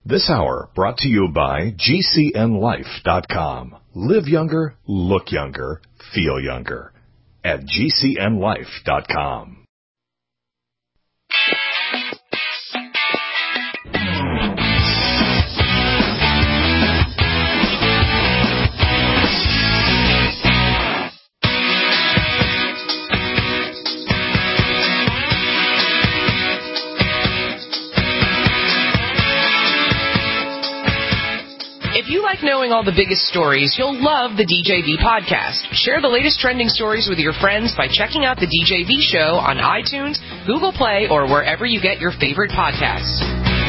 This hour brought to you by GCNLife.com. Live younger, look younger, feel younger. At GCNLife.com. If you like knowing all the biggest stories, you'll love the DJV podcast. Share the latest trending stories with your friends by checking out the DJV show on iTunes, Google Play, or wherever you get your favorite podcasts.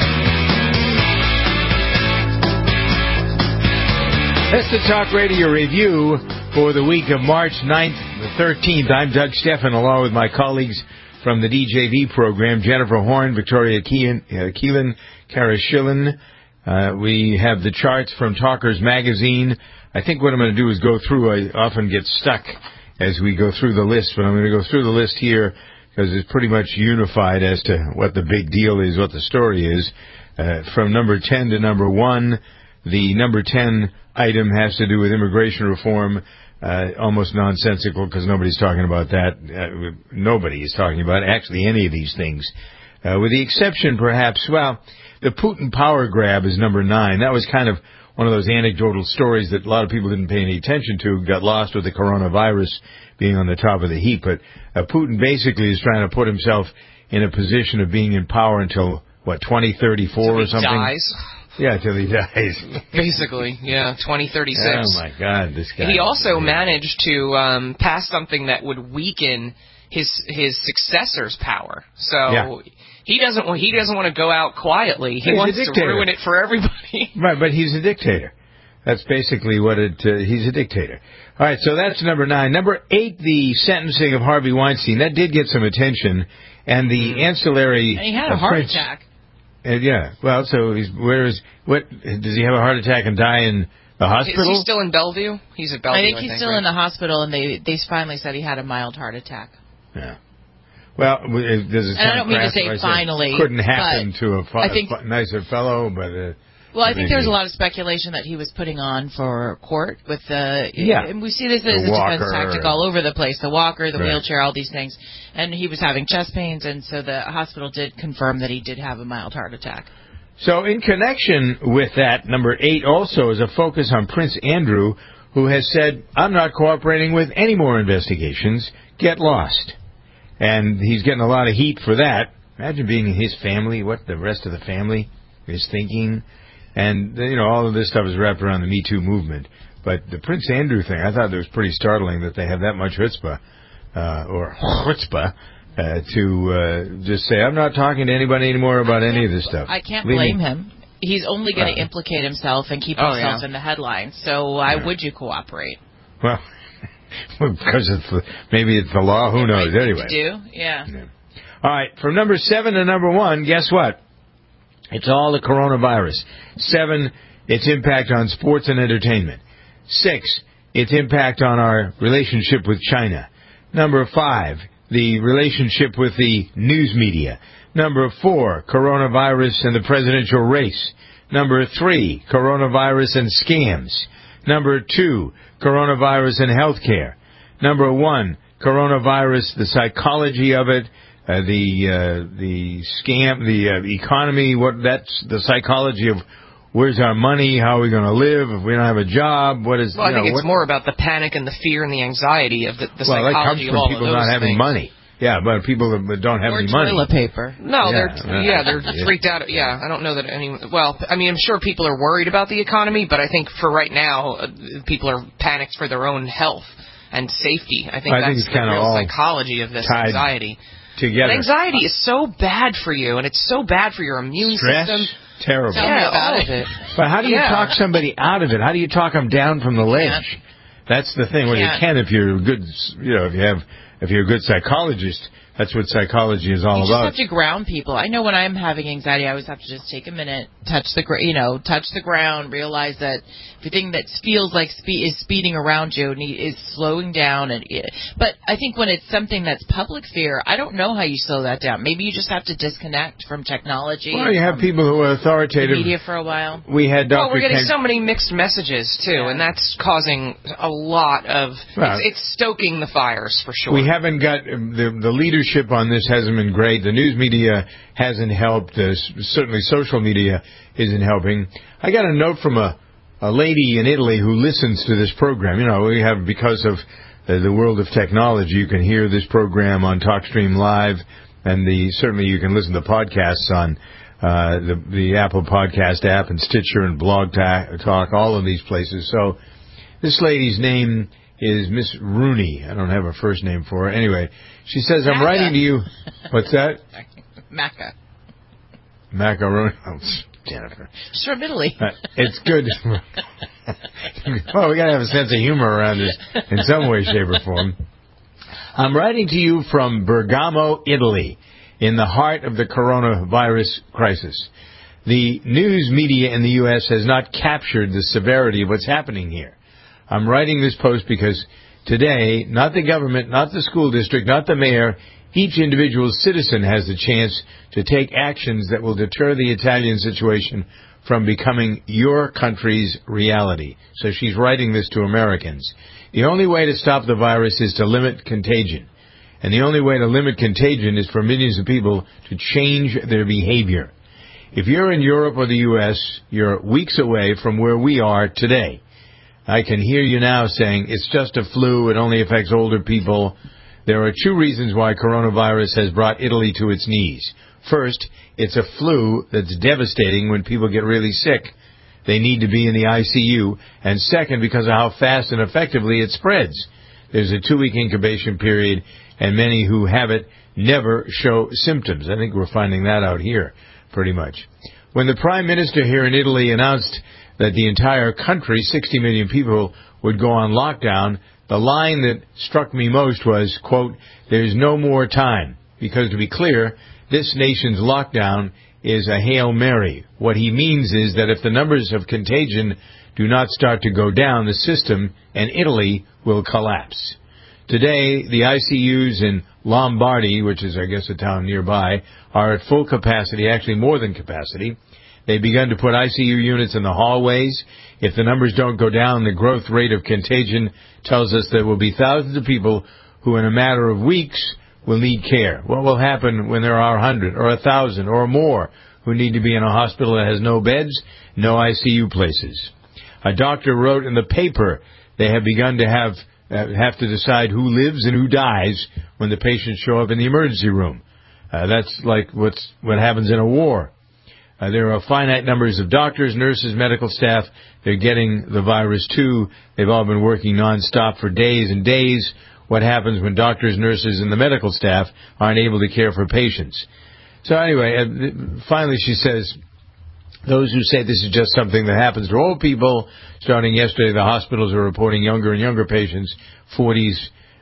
That's the Talk Radio Review for the week of March 9th, the 13th. I'm Doug Steffen, along with my colleagues from the DJV program, Jennifer Horn, Victoria Keelan, Kara Schillen. We have the charts from Talkers Magazine. I think what I'm going to do is go through. I often get stuck as we go through the list, but I'm going to go through the list here because it's pretty much unified as to what the big deal is, what the story is. From number 10 to number 1, the number 10 item has to do with immigration reform. Almost nonsensical because nobody's talking about that. Nobody is talking about actually any of these things. With the exception, perhaps, the Putin power grab is number 9. That was kind of one of those anecdotal stories that a lot of people didn't pay any attention to, got lost with the coronavirus being on the top of the heap. But Putin basically is trying to put himself in a position of being in power until, 2034 or something? Dies. Yeah, till he dies. Basically, yeah, 2036. Oh, my God, this guy. He also managed to pass something that would weaken his successor's power. So... Yeah. He doesn't want to go out quietly. He wants to ruin it for everybody. Right, but he's a dictator. That's basically what he's a dictator. All right, so that's number 9. Number 8, the sentencing of Harvey Weinstein. That did get some attention. And the ancillary... And he had a heart attack. Yeah. Well, so does he have a heart attack and die in the hospital? Is he still in Bellevue? He's at Bellevue, I think he's still in the hospital, and they finally said he had a mild heart attack. Yeah. Well, does it sound I don't mean to say finally. Couldn't happen to a nicer fellow, but... Well, I think there's a lot of speculation that he was putting on for court with the... Yeah. And we see this as a defense tactic all over the place. The walker, the wheelchair, all these things. And he was having chest pains, and so the hospital did confirm that he did have a mild heart attack. So in connection with that, number 8 also is a focus on Prince Andrew, who has said, I'm not cooperating with any more investigations. Get lost. And he's getting a lot of heat for that. Imagine being in his family, what the rest of the family is thinking. And, all of this stuff is wrapped around the Me Too movement. But the Prince Andrew thing, I thought it was pretty startling that they have that much chutzpah, to just say, I'm not talking to anybody anymore about any of this stuff. I can't blame him. He's only going to implicate himself and keep himself in the headlines. So why would you cooperate? Well... because maybe it's the law. Who knows? Anyway. Yeah. All right. From number 7 to number 1, guess what? It's all the coronavirus. 7, its impact on sports and entertainment. 6, its impact on our relationship with China. Number 5, the relationship with the news media. Number 4, coronavirus and the presidential race. Number 3, coronavirus and scams. Number 2, coronavirus and healthcare. Number 1, coronavirus, the psychology of it, the scam, the economy. That's the psychology of where's our money, how are we going to live if we don't have a job? What is? Well, I think it's more about the panic and the fear and the anxiety of the psychology of all of those things. Well, that comes from people not having money. Yeah, but people that don't have any money. Or toilet paper. No, they're freaked out. Yeah, I don't know that I'm sure people are worried about the economy, but I think for right now, people are panicked for their own health and safety. I think that's the real psychology of this anxiety. Together. But anxiety is so bad for you, and it's so bad for your immune system. Terrible. Tell me about it. But how do you talk somebody out of it? How do you talk them down from the ledge? That's the thing. Well, you can if you're good, if you have if you're a good psychologist, that's what psychology is all about. You just have to ground people. I know when I'm having anxiety, I always have to just take a minute, touch the ground, realize that everything that feels like is speeding around you is slowing down. But I think when it's something that's public fear, I don't know how you slow that down. Maybe you just have to disconnect from technology. Well, you have people who are authoritative. Media for a while. We had Dr. Well, we're getting so many mixed messages too, and that's causing a lot of. It's stoking the fires for sure. We haven't got the leadership on this hasn't been great. The news media hasn't helped. Certainly, social media isn't helping. I got a note from a lady in Italy who listens to this program. We have, because of the world of technology, you can hear this program on TalkStream Live, and certainly you can listen to podcasts on the Apple Podcast app and Stitcher and Blog Talk, all of these places. So this lady's name is Miss Rooney. I don't have a first name for her. Anyway, she says, I'm writing to you. What's that? Macaroni. Oh, Jennifer. She's from Italy. It's good. Well, we got to have a sense of humor around this in some way, shape, or form. I'm writing to you from Bergamo, Italy, in the heart of the coronavirus crisis. The news media in the U.S. has not captured the severity of what's happening here. I'm writing this post because today, not the government, not the school district, not the mayor, each individual citizen has the chance to take actions that will deter the Italian situation from becoming your country's reality. So she's writing this to Americans. The only way to stop the virus is to limit contagion. And the only way to limit contagion is for millions of people to change their behavior. If you're in Europe or the U.S., you're weeks away from where we are today. I can hear you now saying, it's just a flu, it only affects older people. There are two reasons why coronavirus has brought Italy to its knees. First, it's a flu that's devastating when people get really sick. They need to be in the ICU. And second, because of how fast and effectively it spreads. There's a 2-week incubation period, and many who have it never show symptoms. I think we're finding that out here pretty much. When the Prime Minister here in Italy announced that the entire country, 60 million people, would go on lockdown, the line that struck me most was, quote, there's no more time. Because to be clear, this nation's lockdown is a Hail Mary. What he means is that if the numbers of contagion do not start to go down, the system and Italy will collapse. Today, the ICUs in Lombardy, which is, I guess, a town nearby, are at full capacity, actually more than capacity. They've begun to put ICU units in the hallways. If the numbers don't go down, the growth rate of contagion tells us there will be thousands of people who in a matter of weeks will need care. What will happen when there are 100 or 1,000 or more who need to be in a hospital that has no beds, no ICU places? A doctor wrote in the paper they have begun to have to decide who lives and who dies when the patients show up in the emergency room. That's like what happens in a war. There are finite numbers of doctors, nurses, medical staff. They're getting the virus too. They've all been working nonstop for days and days. What happens when doctors, nurses, and the medical staff aren't able to care for patients? So anyway, finally she says, those who say this is just something that happens to old people, starting yesterday, the hospitals are reporting younger and younger patients, 40s,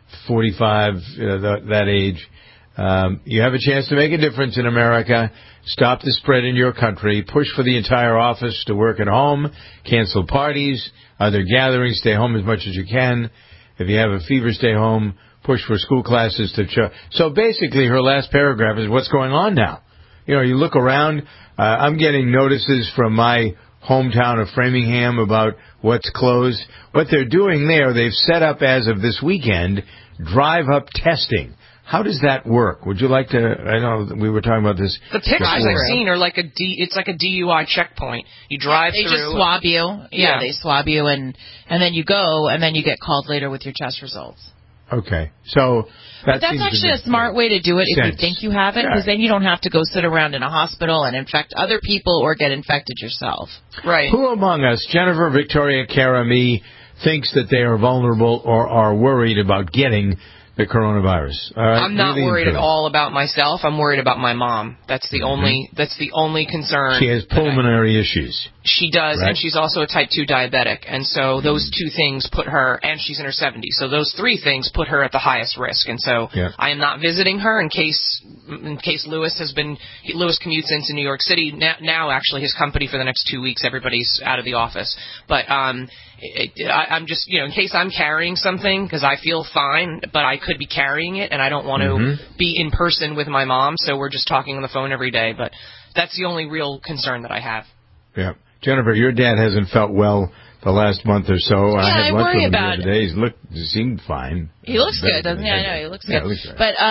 45, that age. You have a chance to make a difference in America. Stop the spread in your country. Push for the entire office to work at home. Cancel parties, other gatherings. Stay home as much as you can. If you have a fever, stay home. Push for school classes to So basically, her last paragraph is what's going on now. You look around. I'm getting notices from my hometown of Framingham about what's closed. What they're doing there, they've set up as of this weekend, drive-up testing. How does that work? Would you like to? I know we were talking about this. The pictures I've seen are like it's like a DUI checkpoint. You drive through. They just swab you. Yeah, they swab you, and then you go, and then you get called later with your test results. Okay, so that's actually a smart way to do it if you think you have it, because then you don't have to go sit around in a hospital and infect other people or get infected yourself. Right. Who among us, Jennifer, Victoria, Kara, me, thinks that they are vulnerable or are worried about getting the coronavirus. I'm not worried at all about myself. I'm worried about my mom. That's the only concern. She has pulmonary issues. She does, right? And she's also a type 2 diabetic. And so those two things put her, and she's in her 70s. So those three things put her at the highest risk. And so I am not visiting her in case Lewis commutes into New York City. Now actually his company for the next 2 weeks, everybody's out of the office. But I'm just, in case I'm carrying something, because I feel fine, but I could be carrying it, and I don't want to be in person with my mom, so we're just talking on the phone every day. But that's the only real concern that I have. Yeah. Jennifer, your dad hasn't felt well the last month or so. Yeah, I had lunch with him the other day. He seemed fine. He looks good, doesn't he? I know, he looks good. Looks right. But,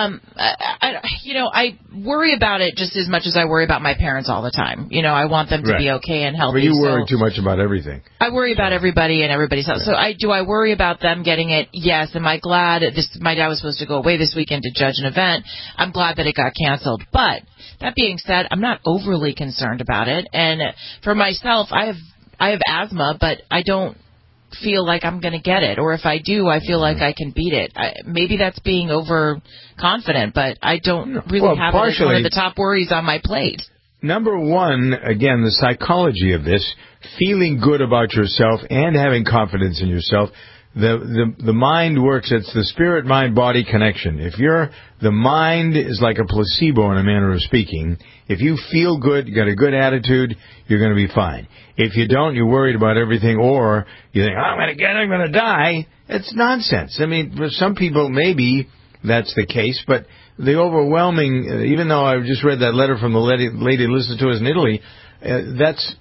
I worry about it just as much as I worry about my parents all the time. I want them to be okay and healthy. But you worry too much about everything. I worry about everybody and everybody's health. So do I worry about them getting it? Yes. Am I glad? My dad was supposed to go away this weekend to judge an event. I'm glad that it got canceled. But that being said, I'm not overly concerned about it. And for myself, I have asthma, but I don't feel like I'm going to get it. Or if I do, I feel like I can beat it. Maybe that's being overconfident, but I don't really have it as one of the top worries on my plate. Number one, again, the psychology of this, feeling good about yourself and having confidence in yourself. The mind works. It's the spirit-mind-body connection. The mind is like a placebo in a manner of speaking. If you feel good, you got a good attitude, you're going to be fine. If you don't, you're worried about everything, or you think, I'm going to die. It's nonsense. I mean, for some people, maybe that's the case, but the overwhelming, even though I just read that letter from the lady who listens to us in Italy, that's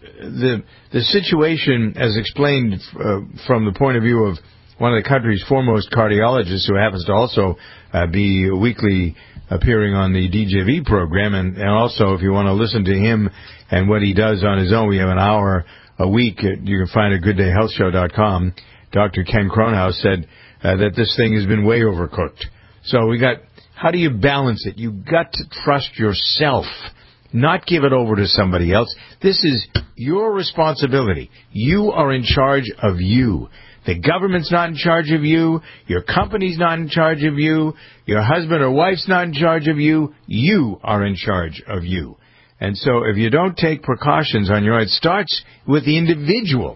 the situation as explained from the point of view of one of the country's foremost cardiologists, who happens to also be weekly appearing on the DJV program. And also, if you want to listen to him and what he does on his own, we have an hour a week. You can find it at GoodDayHealthShow.com. Dr. Ken Cronhaus said that this thing has been way overcooked. So how do you balance it? You've got to trust yourself, not give it over to somebody else. This is your responsibility. You are in charge of you. The government's not in charge of you. Your company's not in charge of you. Your husband or wife's not in charge of you. You are in charge of you. And so if you don't take precautions on your own, it starts with the individual.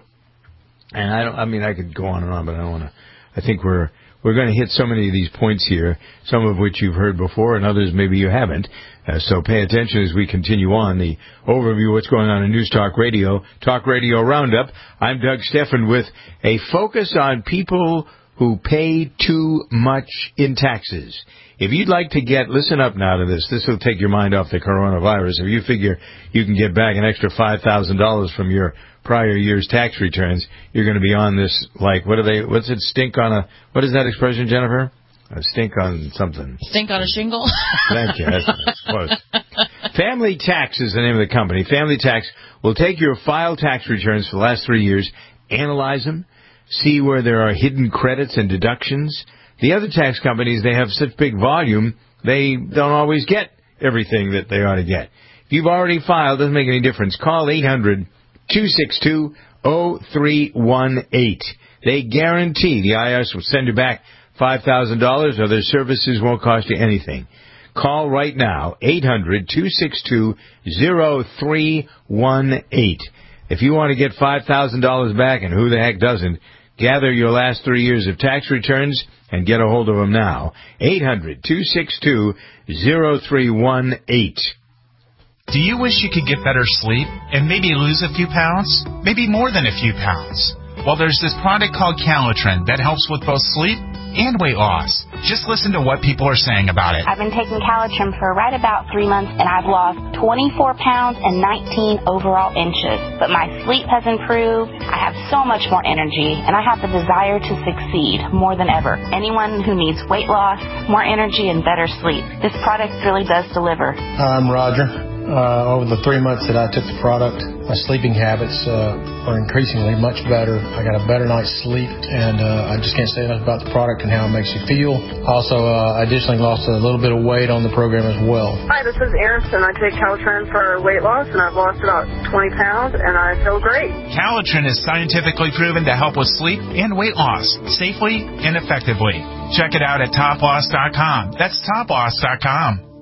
And I could go on and on, but I don't want to. I think we're going to hit so many of these points here, some of which you've heard before and others maybe you haven't. So pay attention as we continue on the overview of what's going on in News Talk Radio Roundup. I'm Doug Stephan with a focus on people who pay too much in taxes. If you'd like to listen up now to this. This will take your mind off the coronavirus. If you figure you can get back an extra $5,000 from your prior year's tax returns, you're going to be on this, what is that expression, Jennifer? Stink on something. Stink on a shingle? Thank you. That's close. Family Tax is the name of the company. Family Tax will take your filed tax returns for the last 3 years, analyze them, see where there are hidden credits and deductions. The other tax companies, they have such big volume, they don't always get everything that they ought to get. If you've already filed, it doesn't make any difference. Call 800-262-0318. They guarantee the IRS will send you back $5,000, or their services won't cost you anything. Call right now, 800-262-0318. If you want to get $5,000 back, and who the heck doesn't, gather your last 3 years of tax returns and get a hold of them now. 800-262-0318. Do you wish you could get better sleep and maybe lose a few pounds? Maybe more than a few pounds? Well, there's this product called Calitrin that helps with both sleep and weight loss. Just listen to what people are saying about it. I've been taking Calitrin for right about 3 months, and I've lost 24 pounds and 19 overall inches. But my sleep has improved. I have so much more energy, and I have the desire to succeed more than ever. Anyone who needs weight loss, more energy, and better sleep, this product really does deliver. I'm Roger. Over the 3 months that I took the product, My sleeping habits are increasingly much better. I got a better night's sleep, and I just can't say enough about the product and how it makes you feel. Also, I additionally lost a little bit of weight on the program as well. Hi, this is Erin. I take Calitrin for weight loss, and I've lost about 20 pounds, and I feel great. Calitrin is scientifically proven to help with sleep and weight loss safely and effectively. Check it out at toploss.com. That's toploss.com.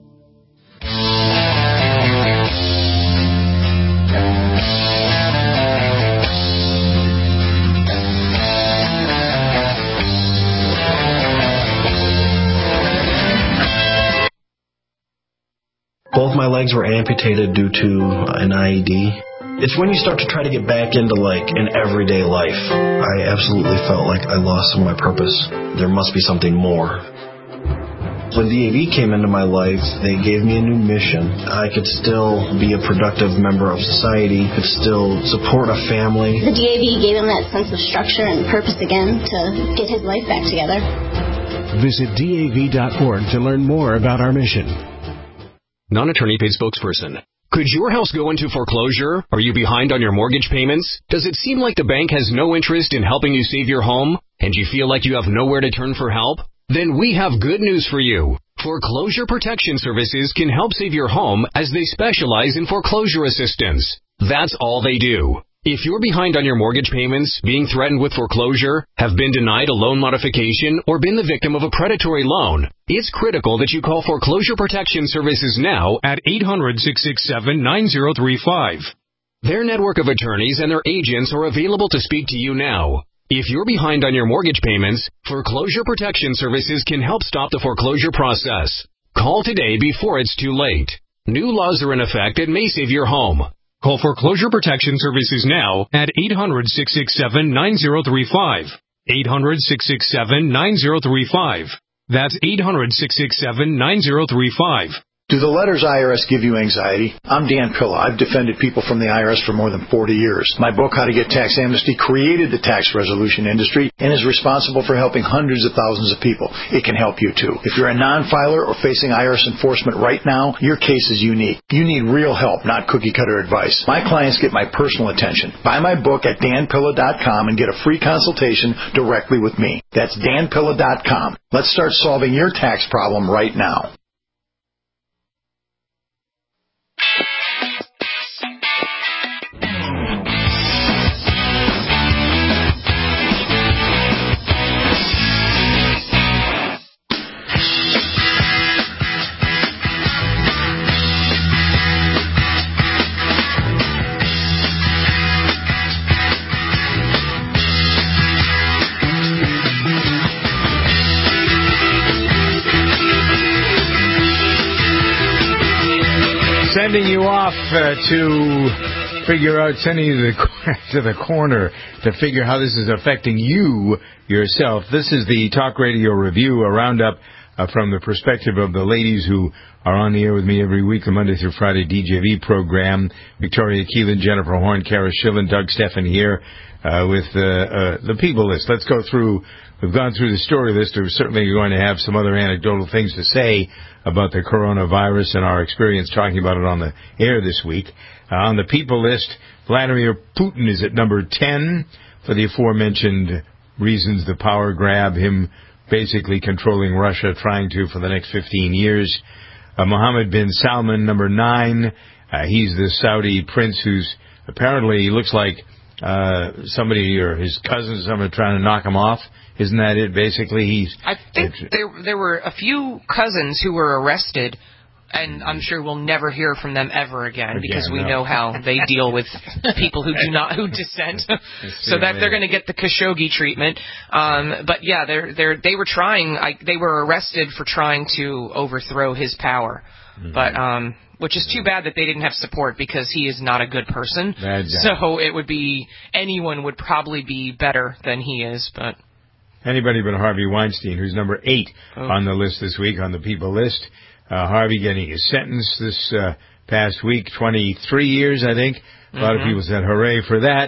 Both my legs were amputated due to an IED. It's when you start to try to get back into, an everyday life. I absolutely felt like I lost some of my purpose. There must be something more. When DAV came into my life, they gave me a new mission. I could still be a productive member of society, could still support a family. The DAV gave him that sense of structure and purpose again to get his life back together. Visit DAV.org to learn more about our mission. Non-attorney paid spokesperson. Could your house go into foreclosure? Are you behind on your mortgage payments? Does it seem like the bank has no interest in helping you save your home? And you feel like you have nowhere to turn for help? Then we have good news for you. Foreclosure Protection Services can help save your home as they specialize in foreclosure assistance. That's all they do. If you're behind on your mortgage payments, being threatened with foreclosure, have been denied a loan modification, or been the victim of a predatory loan, it's critical that you call Foreclosure Protection Services now at 800-667-9035. Their network of attorneys and their agents are available to speak to you now. If you're behind on your mortgage payments, Foreclosure Protection Services can help stop the foreclosure process. Call today before it's too late. New laws are in effect that may save your home. Call Foreclosure Protection Services now at 800-667-9035. 800-667-9035. That's 800-667-9035. Do the letters IRS give you anxiety? I'm Dan Pilla. I've defended people from the IRS for more than 40 years. My book, How to Get Tax Amnesty, created the tax resolution industry and is responsible for helping hundreds of thousands of people. It can help you, too. If you're a non-filer or facing IRS enforcement right now, your case is unique. You need real help, not cookie-cutter advice. My clients get my personal attention. Buy my book at danpilla.com and get a free consultation directly with me. That's danpilla.com. Let's start solving your tax problem right now. Sending you off to figure out, sending you to the corner to figure how this is affecting you yourself. This is the Talk Radio Review, a roundup from the perspective of the ladies who are on the air with me every week, the Monday through Friday DJV program. Victoria Keelan, Jennifer Horn, Kara Schillen, Doug Steffen here with the People List. Let's go through. We've gone through the story list. We're certainly going to have some other anecdotal things to say about the coronavirus and our experience talking about it on the air this week. On the People List, Vladimir Putin is at number 10 for the aforementioned reasons, the power grab, him basically controlling Russia, trying to for the next 15 years. Mohammed bin Salman, number 9. He's the Saudi prince who's apparently looks like somebody or his cousins, someone trying to knock him off. Isn't that it? Basically, I think there were a few cousins who were arrested, and I'm sure we'll never hear from them ever again because we know how they deal with people who dissent. So that they're going to get the Khashoggi treatment. But yeah, they were trying. They were arrested for trying to overthrow his power. Mm-hmm. But which is too bad that they didn't have support because he is not a good person. So it would be anyone would probably be better than he is, but. Anybody but Harvey Weinstein, who's number 8 on the list this week, on the People List. Harvey getting his sentence this past week, 23 years, I think. A lot of people said hooray for that.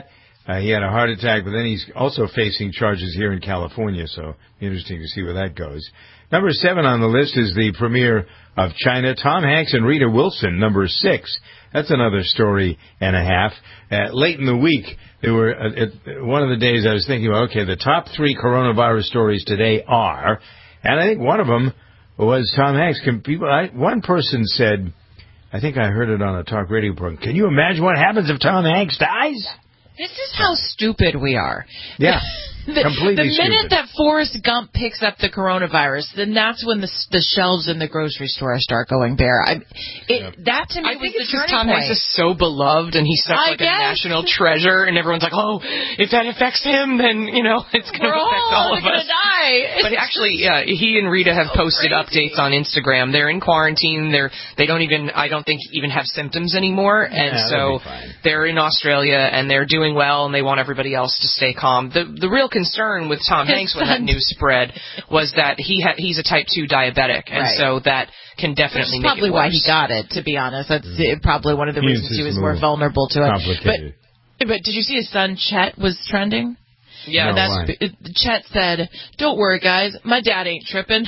He had a heart attack, but then he's also facing charges here in California, so interesting to see where that goes. Number 7 on the list is the premiere of China. Tom Hanks and Rita Wilson, number 6. That's another story and a half. Late in the week, there were one of the days I was thinking about, okay, the top 3 coronavirus stories today are, and I think one of them was Tom Hanks. One person said, I think I heard it on a talk radio program, can you imagine what happens if Tom Hanks dies? This is how stupid we are. Yeah. Completely the minute stupid. that Forrest Gump picks up the coronavirus, then that's when the shelves in the grocery store start going bare. That to me I think was it's the turning Tom point. Hanks is so beloved, and he's such a national treasure, and everyone's like, oh, if that affects him, then it's going to affect all of us. Die. But actually, he and Rita have posted updates on Instagram. They're in quarantine. They don't even, I don't think, even have symptoms anymore, and so they're in Australia and they're doing well, and they want everybody else to stay calm. The real concern with Tom Hanks when that news spread was that he's a type 2 diabetic, and so that can definitely make it worse. Probably why he got it, to be honest. That's probably one of the reasons he was more vulnerable to it. But did you see his son Chet was trending? Yeah, Chet said, "Don't worry, guys, my dad ain't tripping."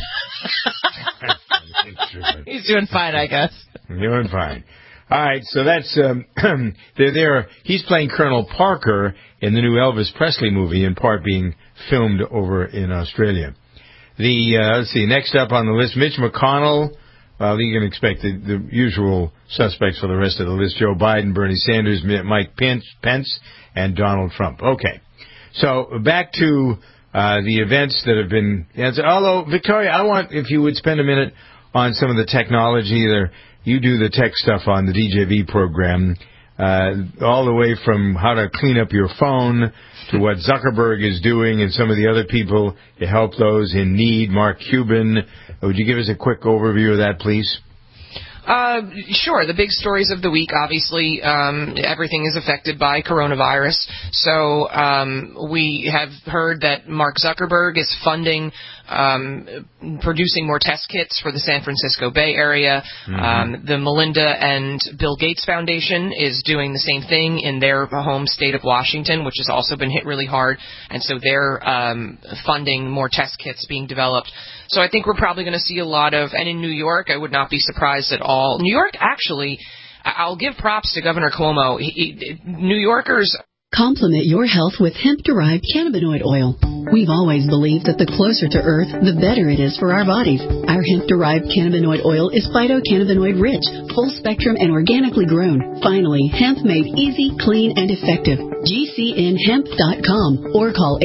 He's doing fine, I guess. Doing fine. All right, so that's they're there. He's playing Colonel Parker in the new Elvis Presley movie, in part being filmed over in Australia. Let's see, next up on the list, Mitch McConnell. Well, you can expect the usual suspects for the rest of the list: Joe Biden, Bernie Sanders, Mike Pence, and Donald Trump. Okay, so back to the events that have been. Although, Victoria, I want if you would spend a minute on some of the technology there. You do the tech stuff on the DJV program, all the way from how to clean up your phone to what Zuckerberg is doing and some of the other people to help those in need. Mark Cuban, would you give us a quick overview of that, please? Sure. The big stories of the week, obviously, everything is affected by coronavirus. So we have heard that Mark Zuckerberg is funding producing more test kits for the San Francisco Bay Area. Mm-hmm. The Melinda and Bill Gates Foundation is doing the same thing in their home state of Washington, which has also been hit really hard. And so they're funding more test kits being developed. So I think we're probably going to see a lot of, and in New York, I would not be surprised at all. New York, actually, I'll give props to Governor Cuomo. New Yorkers... Complement your health with hemp-derived cannabinoid oil. We've always believed that the closer to Earth, the better it is for our bodies. Our hemp-derived cannabinoid oil is phytocannabinoid-rich, full-spectrum, and organically grown. Finally, hemp made easy, clean, and effective. GCNhemp.com or call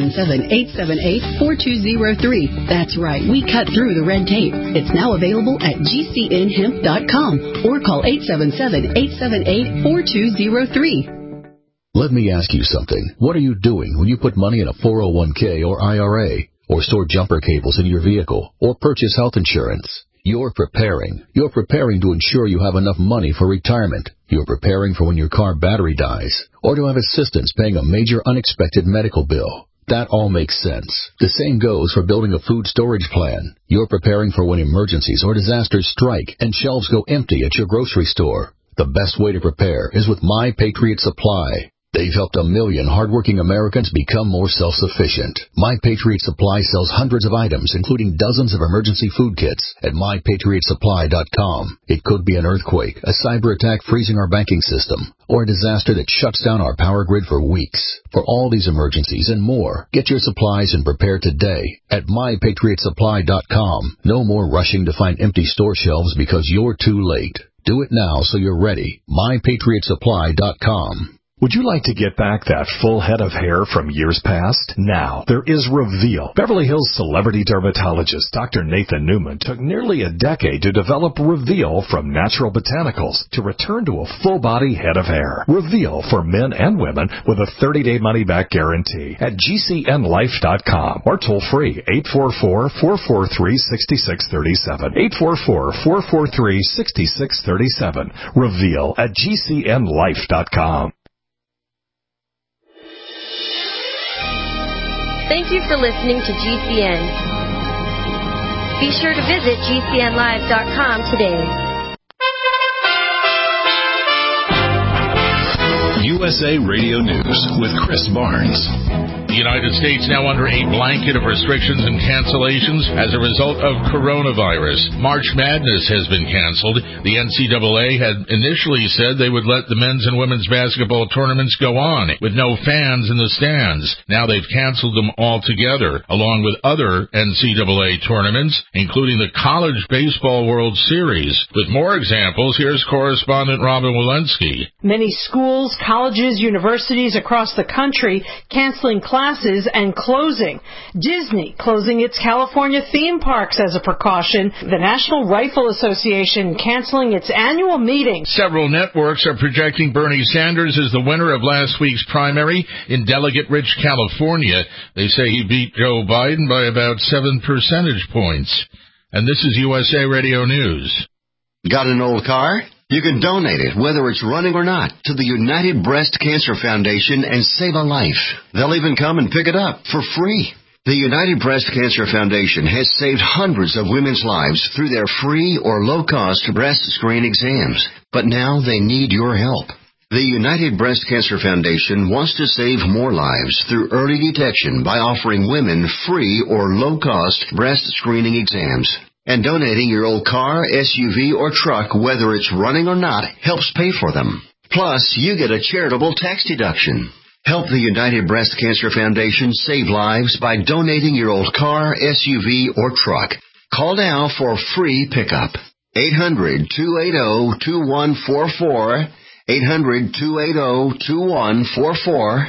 877-878-4203. That's right, we cut through the red tape. It's now available at GCNhemp.com or call 877-878-4203. Let me ask you something. What are you doing when you put money in a 401k or IRA, or store jumper cables in your vehicle, or purchase health insurance? You're preparing. You're preparing to ensure you have enough money for retirement. You're preparing for when your car battery dies, or to have assistance paying a major unexpected medical bill. That all makes sense. The same goes for building a food storage plan. You're preparing for when emergencies or disasters strike and shelves go empty at your grocery store. The best way to prepare is with My Patriot Supply. They've helped 1 million hardworking Americans become more self-sufficient. My Patriot Supply sells hundreds of items, including dozens of emergency food kits at MyPatriotSupply.com. It could be an earthquake, a cyber attack freezing our banking system, or a disaster that shuts down our power grid for weeks. For all these emergencies and more, get your supplies and prepare today at MyPatriotSupply.com. No more rushing to find empty store shelves because you're too late. Do it now so you're ready. MyPatriotSupply.com. Would you like to get back that full head of hair from years past? Now, there is Reveal. Beverly Hills celebrity dermatologist Dr. Nathan Newman took nearly a decade to develop Reveal from natural botanicals to return to a full-body head of hair. Reveal for men and women with a 30-day money-back guarantee at GCNlife.com or toll-free 844-443-6637. 844-443-6637. Reveal at GCNlife.com. Thank you for listening to GCN. Be sure to visit GCNlive.com today. USA Radio News with Chris Barnes. The United States now under a blanket of restrictions and cancellations as a result of coronavirus. March Madness has been canceled. The NCAA had initially said they would let the men's and women's basketball tournaments go on with no fans in the stands. Now they've canceled them altogether, along with other NCAA tournaments, including the College Baseball World Series. With more examples, here's correspondent Robin Walensky. Many schools, colleges, universities across the country canceling classes and closing. Disney closing its California theme parks as a precaution. The National Rifle Association canceling its annual meeting. Several networks are projecting Bernie Sanders as the winner of last week's primary in delegate-rich California. They say he beat Joe Biden by about 7 percentage points. And this is USA Radio News. Got an old car? You can donate it, whether it's running or not, to the United Breast Cancer Foundation and save a life. They'll even come and pick it up for free. The United Breast Cancer Foundation has saved hundreds of women's lives through their free or low-cost breast screen exams. But now they need your help. The United Breast Cancer Foundation wants to save more lives through early detection by offering women free or low-cost breast screening exams. And donating your old car, SUV, or truck, whether it's running or not, helps pay for them. Plus, you get a charitable tax deduction. Help the United Breast Cancer Foundation save lives by donating your old car, SUV, or truck. Call now for free pickup. 800-280-2144. 800-280-2144.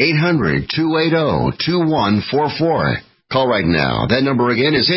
800-280-2144. Call right now. That number again is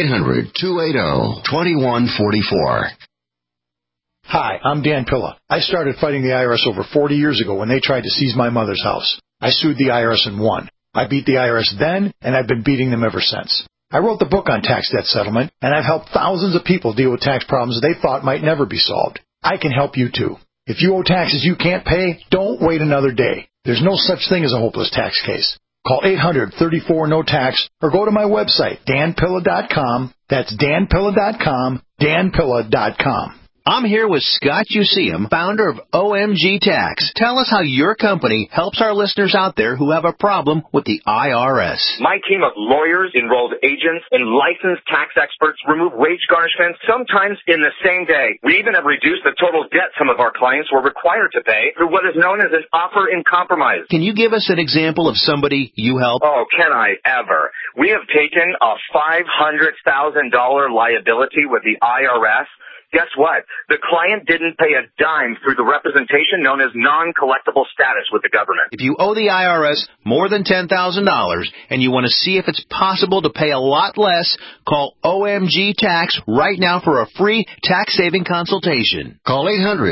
800-280-2144. Hi, I'm Dan Pilla. I started fighting the IRS over 40 years ago when they tried to seize my mother's house. I sued the IRS and won. I beat the IRS then, and I've been beating them ever since. I wrote the book on tax debt settlement, and I've helped thousands of people deal with tax problems they thought might never be solved. I can help you too. If you owe taxes you can't pay, don't wait another day. There's no such thing as a hopeless tax case. Call 800-34-NO-TAX or go to my website, danpilla.com. That's danpilla.com, danpilla.com. I'm here with Scott Useum, founder of OMG Tax. Tell us how your company helps our listeners out there who have a problem with the IRS. My team of lawyers, enrolled agents, and licensed tax experts remove wage garnishments sometimes in the same day. We even have reduced the total debt some of our clients were required to pay through what is known as an offer in compromise. Can you give us an example of somebody you help? Oh, can I ever? We have taken a $500,000 liability with the IRS. Guess what? The client didn't pay a dime through the representation known as non-collectible status with the government. If you owe the IRS more than $10,000 and you want to see if it's possible to pay a lot less, call OMG Tax right now for a free tax-saving consultation. Call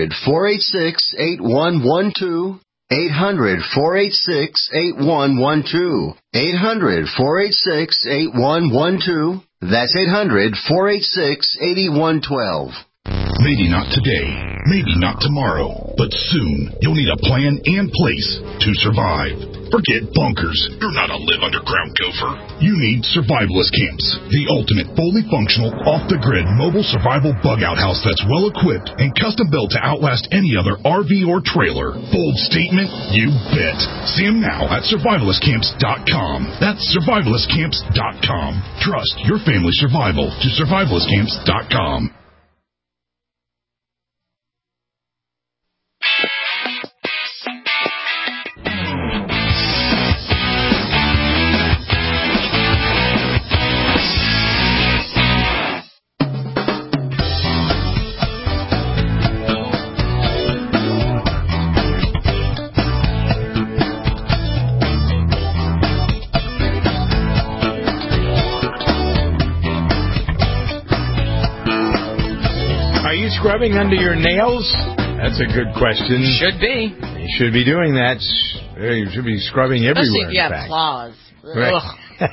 800-486-8112. 800-486-8112. 800-486-8112. That's 800-486-8112. Maybe not today, maybe not tomorrow, but soon you'll need a plan and place to survive. Forget bunkers. You're not a live underground gopher. You need Survivalist Camps, the ultimate fully functional, off-the-grid mobile survival bug-out house that's well-equipped and custom-built to outlast any other RV or trailer. Bold statement? You bet. See them now at survivalistcamps.com. That's survivalistcamps.com. Trust your family's survival to survivalistcamps.com. Scrubbing under your nails? That's a good question. Should be. You should be doing that. You should be scrubbing everywhere. Especially if you have claws. Right.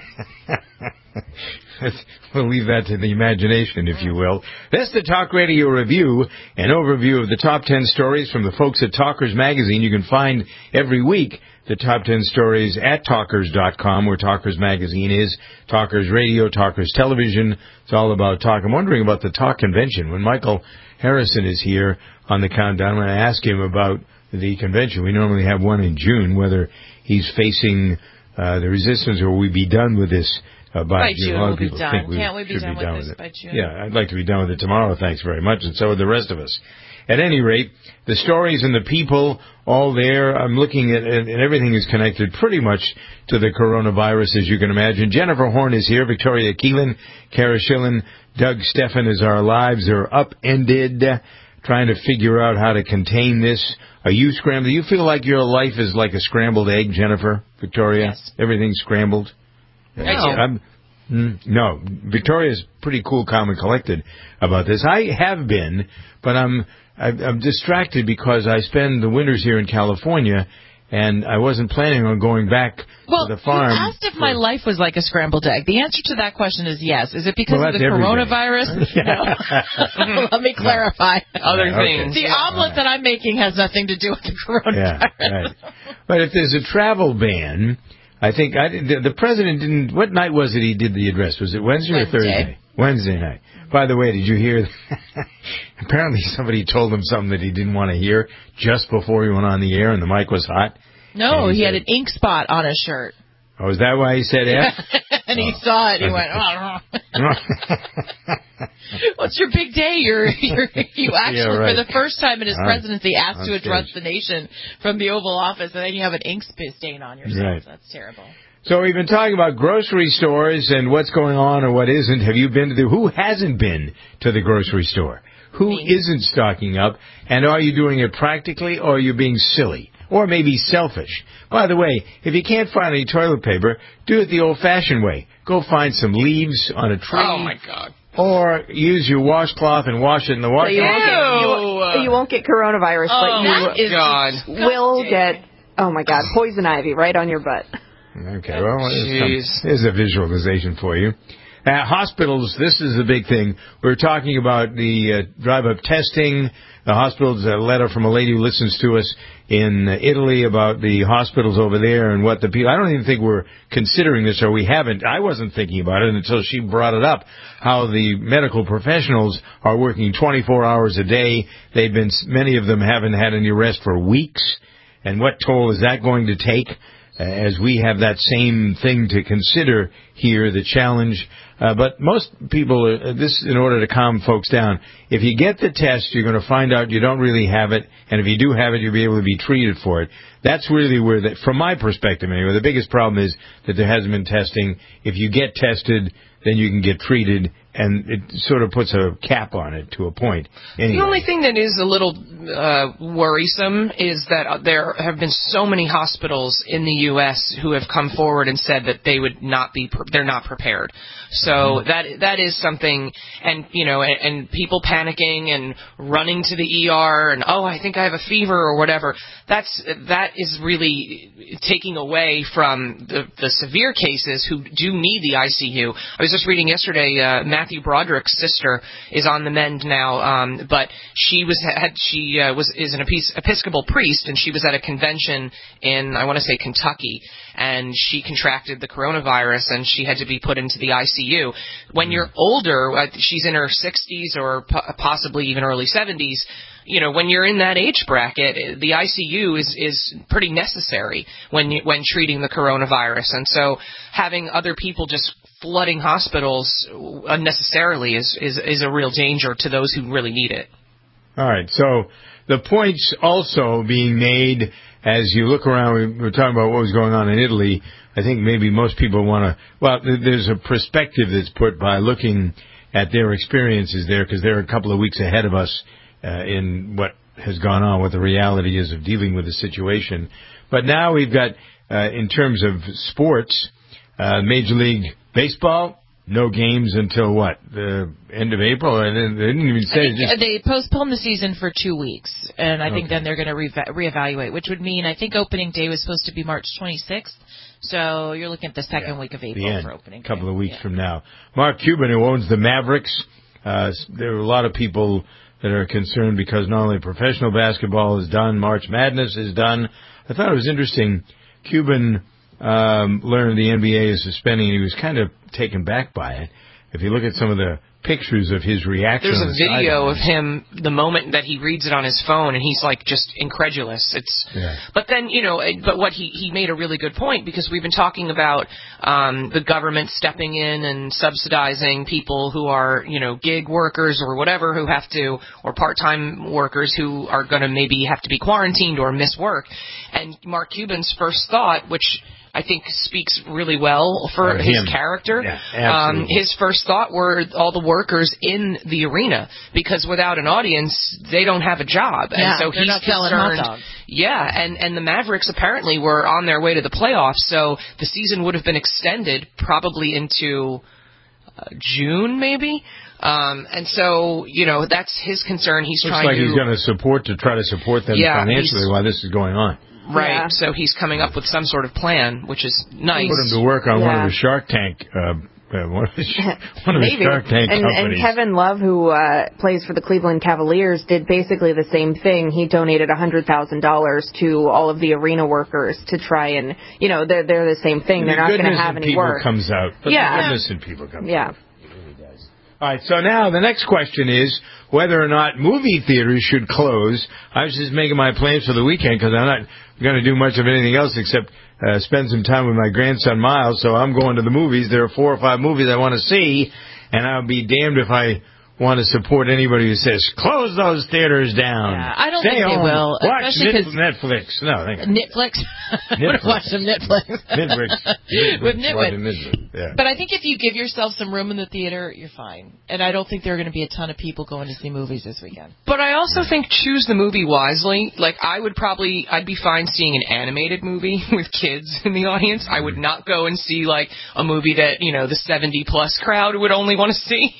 We'll leave that to the imagination, if you will. That's the Talk Radio Review, an overview of the top 10 stories from the folks at Talkers Magazine. You can find every week the top 10 stories at Talkers.com, where Talkers Magazine is, Talkers Radio, Talkers Television. It's all about talk. I'm wondering about the Talk Convention. When Michael Harrison is here on the countdown, I'm going to ask him about the convention. We normally have one in June, whether he's facing the resistance or we be done with this by June. A lot of people think we should be done with it by June? Yeah, I'd like to be done with it tomorrow, thanks very much, and so would the rest of us. At any rate, the stories and the people all there, I'm looking at, and everything is connected pretty much to the coronavirus, as you can imagine. Jennifer Horn is here, Victoria Keelan, Kara Schillen, Doug Stephan, as our lives are upended, trying to figure out how to contain this. Are you scrambled? Do you feel like your life is like a scrambled egg, Jennifer, Victoria? Yes. Everything's scrambled? No. Victoria's pretty cool, calm, and collected about this. I have been, but I'm distracted because I spend the winters here in California, and I wasn't planning on going back to the farm. You asked if my life was like a scrambled egg. The answer to that question is yes. Is it because of the coronavirus? No. Let me clarify. Other things. The omelet that I'm making has nothing to do with the coronavirus. Yeah, right. But if there's a travel ban, I think the president didn't. What night was it he did the address? Was it Wednesday or Thursday? Wednesday night. By the way, did you hear? Apparently somebody told him something that he didn't want to hear just before he went on the air and the mic was hot. No, he had an ink spot on his shirt. Oh, is that why he said F? And he saw it. He went, what's your big day? You actually, for the first time in his presidency, asked to address the nation from the Oval Office, and then you have an ink stain on yourself. Right. That's terrible. So we've been talking about grocery stores and what's going on or what isn't. Have you been to who hasn't been to the grocery store? Who isn't stocking up? And are you doing it practically or are you being silly? Or maybe selfish? By the way, if you can't find any toilet paper, do it the old-fashioned way. Go find some leaves on a tree. Oh, my God. Or use your washcloth and wash it in the wash. You won't get coronavirus, but you will get, oh, my God, poison ivy right on your butt. Okay, well, there's a visualization for you. Hospitals, this is the big thing. We're talking about the drive-up testing. The hospitals, a letter from a lady who listens to us in Italy about the hospitals over there and what the people... I don't even think we're considering this, or we haven't. I wasn't thinking about it until she brought it up, how the medical professionals are working 24 hours a day. Many of them haven't had any rest for weeks. And what toll is that going to take? As we have that same thing to consider here, the challenge. But most people, this in order to calm folks down, if you get the test, you're going to find out you don't really have it, and if you do have it, you'll be able to be treated for it. That's really where, from my perspective anyway, the biggest problem is that there hasn't been testing. If you get tested, then you can get treated, and it sort of puts a cap on it to a point. Anyway. The only thing that is a little worrisome is that there have been so many hospitals in the U.S. who have come forward and said that they're not prepared. So that is something, and and people panicking and running to the ER and I think I have a fever or whatever. That is really taking away from the severe cases who do need the ICU. I was just reading yesterday, Matthew Broderick's sister is on the mend now, but she is an Episcopal priest, and she was at a convention in, I want to say, Kentucky, and she contracted the coronavirus, and she had to be put into the ICU. When you're older, she's in her 60s or possibly even early 70s, when you're in that age bracket, the ICU is pretty necessary when treating the coronavirus. And so having other people just flooding hospitals unnecessarily is a real danger to those who really need it. All right. So the points also being made as you look around, we were talking about what was going on in Italy. I think maybe most people want to, there's a perspective that's put by looking at their experiences there, because they're a couple of weeks ahead of us in what has gone on, what the reality is of dealing with the situation. But now we've got, in terms of sports, Major League Baseball, no games until what? The end of April? They didn't even say. They postponed the season for 2 weeks, and I think then they're going to reevaluate, which would mean I think opening day was supposed to be March 26th. So you're looking at the second week of April for opening day. A couple of weeks from now. Mark Cuban, who owns the Mavericks, there are a lot of people that are concerned because not only professional basketball is done, March Madness is done. I thought it was interesting. Cuban learned the NBA is suspending, and he was kind of taken back by it. if you look at some of the pictures of his reaction. There's a video of him the moment that he reads it on his phone, and he's like just incredulous. But then, but what he made a really good point, because we've been talking about the government stepping in and subsidizing people who are, gig workers or whatever, who have to, or part-time workers who are going to maybe have to be quarantined or miss work. And Mark Cuban's first thought, which I think speaks really well for his character. Yeah, his first thought were all the workers in the arena, because without an audience, they don't have a job. Yeah, and so they're he's not selling hot dogs. Yeah, and the Mavericks apparently were on their way to the playoffs, so the season would have been extended probably into June, maybe. And so, that's his concern. He's Looks trying like he's going to try to support them financially while this is going on. Right, so he's coming up with some sort of plan, which is nice. Put him to work on one of the Shark Tank, one of his Shark Tank companies. And Kevin Love, who plays for the Cleveland Cavaliers, did basically the same thing. He donated $100,000 to all of the arena workers to try and, they're the same thing. They're not going to have any work. Comes out. But the goodness in people comes out. All right, so now the next question is whether or not movie theaters should close. I was just making my plans for the weekend because I'm not going to do much of anything else except spend some time with my grandson Miles, so I'm going to the movies. There are 4 or 5 movies I want to see, and I'll be damned if I want to support anybody who says, close those theaters down. Yeah, I don't think they will. Watch Netflix. No, thank you. Netflix? I want to watch some Netflix. With Nitwit. Yeah. But I think if you give yourself some room in the theater, you're fine. And I don't think there are going to be a ton of people going to see movies this weekend. But I also think choose the movie wisely. Like, I'd be fine seeing an animated movie with kids in the audience. I would not go and see, like, a movie that, the 70-plus crowd would only want to see.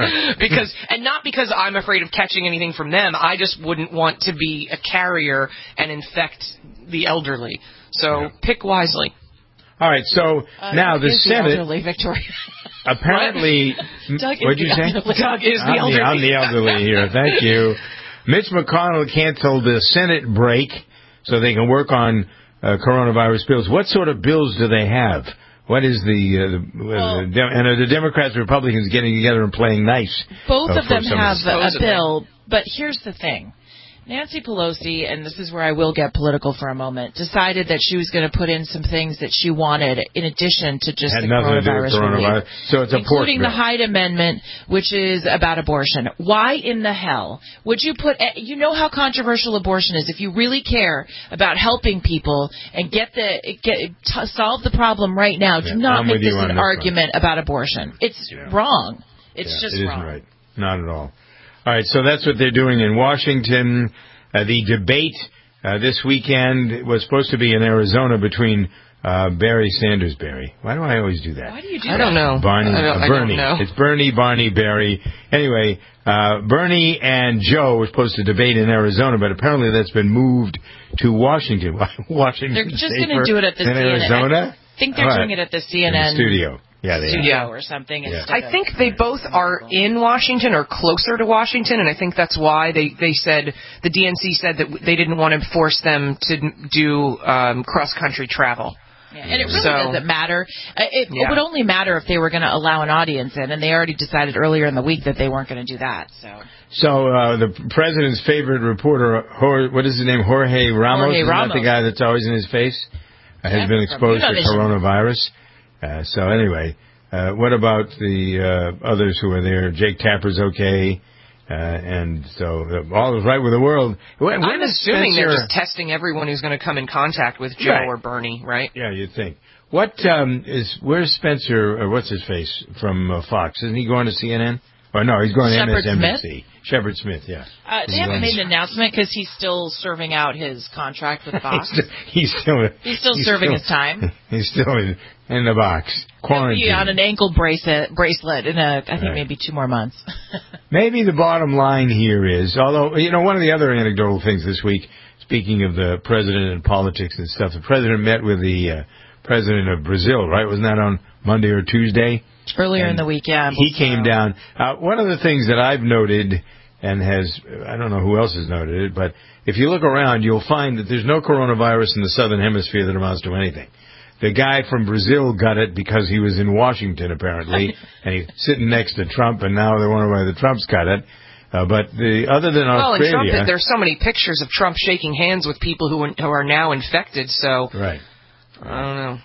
And not because I'm afraid of catching anything from them. I just wouldn't want to be a carrier and infect the elderly. So pick wisely. All right, so now the Senate... The elderly, Victoria. Apparently... What'd you say? Doug is the elderly. I'm the elderly here. Thank you. Mitch McConnell canceled the Senate break so they can work on coronavirus bills. What sort of bills do they have? What is and are the Democrats and Republicans getting together and playing nice? Both of them have a bill, but here's the thing. Nancy Pelosi, and this is where I will get political for a moment, decided that she was going to put in some things that she wanted in addition to just the coronavirus relief. So it's a pork including the Hyde Amendment, which is about abortion. Why in the hell would you put... You know how controversial abortion is. If you really care about helping people and solve the problem right now, do not make this an argument about abortion. It's wrong. It's just wrong. It isn't right. Not at all. All right, so that's what they're doing in Washington. The debate this weekend was supposed to be in Arizona between Barry Sanders. Why do I always do that? Why do you do that? I don't know. Bernie. I don't know. It's Bernie, Barney, Barry. Anyway, Bernie and Joe were supposed to debate in Arizona, but apparently that's been moved to Washington. They're just going to do it at the CNN. Arizona? I think they're doing it at the CNN studio. Yeah, studio or something. I think they both are in Washington or closer to Washington, and I think that's why they said, the DNC said that they didn't want to force them to do cross-country travel. Yeah, and it really doesn't matter. It would only matter if they were going to allow an audience in, and they already decided earlier in the week that they weren't going to do that. So the president's favorite reporter, what is his name, Jorge Ramos? Isn't that the guy that's always in his face? Has been exposed to coronavirus. So anyway, what about the others who are there? Jake Tapper's okay, and so all is right with the world. I'm assuming they're just testing everyone who's going to come in contact with Joe or Bernie, right? Yeah, you'd think. Where's Spencer, or what's his face, from Fox? Isn't he going to CNN? Oh, no, he's going to MSNBC. Shepard Smith, yeah. They haven't made an announcement because he's still serving out his contract with Fox. He's still serving his time. He's still in the box, quarantined. He'll be on an ankle bracelet in I think maybe 2 more months. Maybe the bottom line here is, although, one of the other anecdotal things this week, speaking of the president and politics and stuff, the president met with the president of Brazil, right? Wasn't that on Monday or Tuesday? Earlier in the week, yeah. He came down. One of the things that I've noted, and I don't know who else has noted it, but if you look around, you'll find that there's no coronavirus in the southern hemisphere that amounts to anything. the guy from Brazil got it because he was in Washington, apparently, and he's sitting next to Trump, and now they're wondering why the Trumps got it. But other than Australia... Well, and there's so many pictures of Trump shaking hands with people who are now infected, so... Right. I don't know.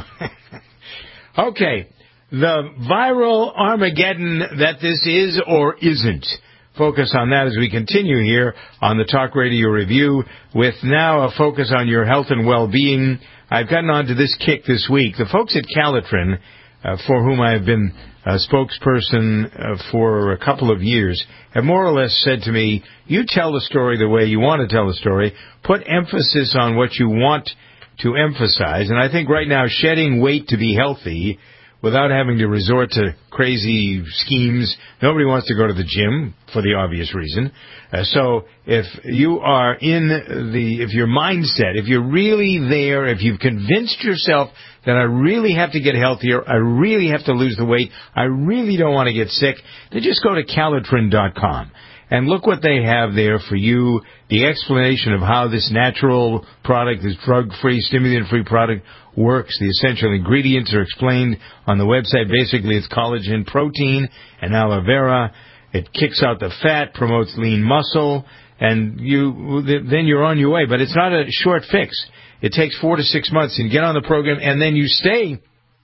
Okay. The viral Armageddon that this is or isn't. Focus on that as we continue here on the Talk Radio Review with now a focus on your health and well-being. I've gotten onto this kick this week. The folks at Calitrin, for whom I have been a spokesperson for a couple of years, have more or less said to me, you tell the story the way you want to tell the story. Put emphasis on what you want to emphasize. And I think right now shedding weight to be healthy without having to resort to crazy schemes. Nobody wants to go to the gym for the obvious reason. So if you are if your mindset, if you're really there, if you've convinced yourself that I really have to get healthier, I really have to lose the weight, I really don't want to get sick, then just go to Calitrin.com. And look what they have there for you, the explanation of how this natural product, this drug-free, stimulant-free product works. The essential ingredients are explained on the website. Basically, it's collagen, protein, and aloe vera. It kicks out the fat, promotes lean muscle, and then you're on your way. But it's not a short fix. It takes 4 to 6 months, and get on the program, and then you stay.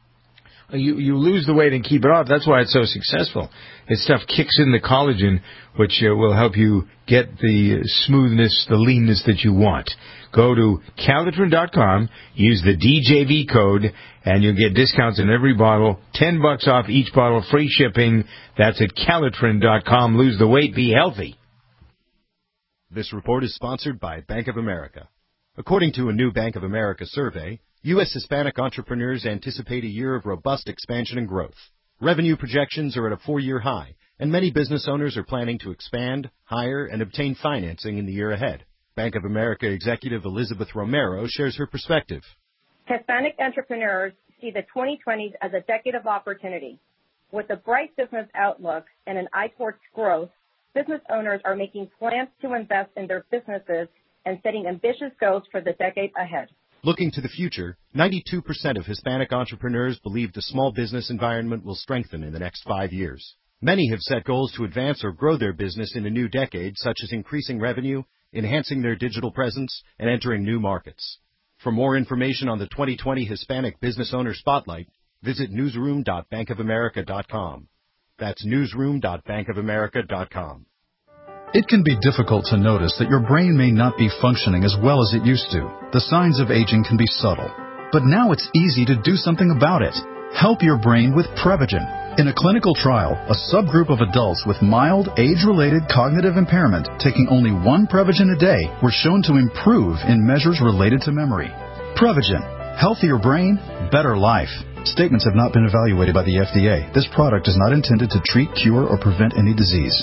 You lose the weight and keep it off. That's why it's so successful. This stuff kicks in the collagen, which will help you get the smoothness, the leanness that you want. Go to Calitrin.com, use the DJV code, and you'll get discounts in every bottle, $10 off each bottle, free shipping. That's at Calitrin.com. Lose the weight, be healthy. This report is sponsored by Bank of America. According to a new Bank of America survey, U.S. Hispanic entrepreneurs anticipate a year of robust expansion and growth. Revenue projections are at a 4-year high, and many business owners are planning to expand, hire, and obtain financing in the year ahead. Bank of America executive Elizabeth Romero shares her perspective. Hispanic entrepreneurs see the 2020s as a decade of opportunity. With a bright business outlook and an eye towards growth, business owners are making plans to invest in their businesses and setting ambitious goals for the decade ahead. Looking to the future, 92% of Hispanic entrepreneurs believe the small business environment will strengthen in the next 5 years. Many have set goals to advance or grow their business in a new decade, such as increasing revenue, enhancing their digital presence, and entering new markets. For more information on the 2020 Hispanic Business Owner Spotlight, visit newsroom.bankofamerica.com. That's newsroom.bankofamerica.com. It can be difficult to notice that your brain may not be functioning as well as it used to. The signs of aging can be subtle. But now it's easy to do something about it. Help your brain with Prevagen. In a clinical trial, a subgroup of adults with mild, age-related cognitive impairment taking only 1 Prevagen a day were shown to improve in measures related to memory. Prevagen. Healthier brain, better life. Statements have not been evaluated by the FDA. This product is not intended to treat, cure, or prevent any disease.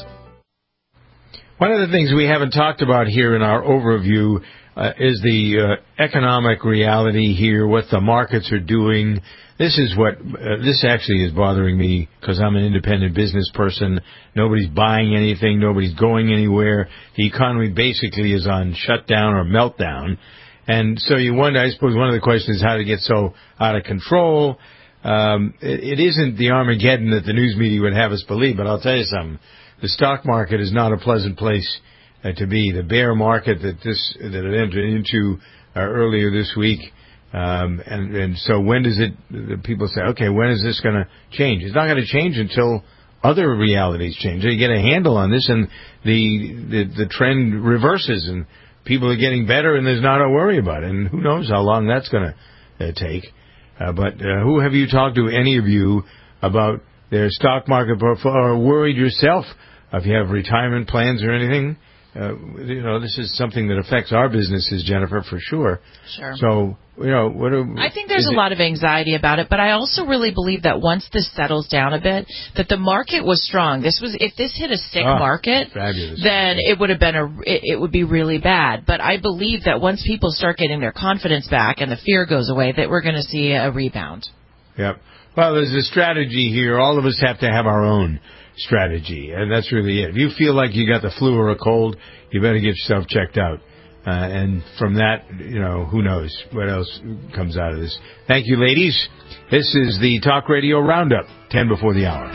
One of the things we haven't talked about here in our overview is the economic reality here, what the markets are doing. This actually is bothering me because I'm an independent business person. Nobody's buying anything. Nobody's going anywhere. The economy basically is on shutdown or meltdown. And so you wonder, I suppose one of the questions is how to get so out of control. It isn't the Armageddon that the news media would have us believe, but I'll tell you something. The stock market is not a pleasant place to be. The bear market that it entered into earlier this week, and so when does people say, okay, when is this going to change? It's not going to change until other realities change. You get a handle on this, and the trend reverses, and people are getting better, and there's not a worry about it. And who knows how long that's going to take. But who have you talked to, any of you, about their stock market portfolio, or worried yourself if you have retirement plans or anything? This is something that affects our businesses, Jennifer, for sure. Sure. So, I think there's a lot of anxiety about it, but I also really believe that once this settles down a bit, that the market was strong. If this hit a sick market, fabulous. Then it would have been it would be really bad. But I believe that once people start getting their confidence back and the fear goes away, that we're going to see a rebound. Yep. Well, there's a strategy here. All of us have to have our own strategy, and that's really it. If you feel like you got the flu or a cold, you better get yourself checked out. And from that, who knows what else comes out of this. Thank you, ladies. This is the Talk Radio Roundup, 10 before the hour.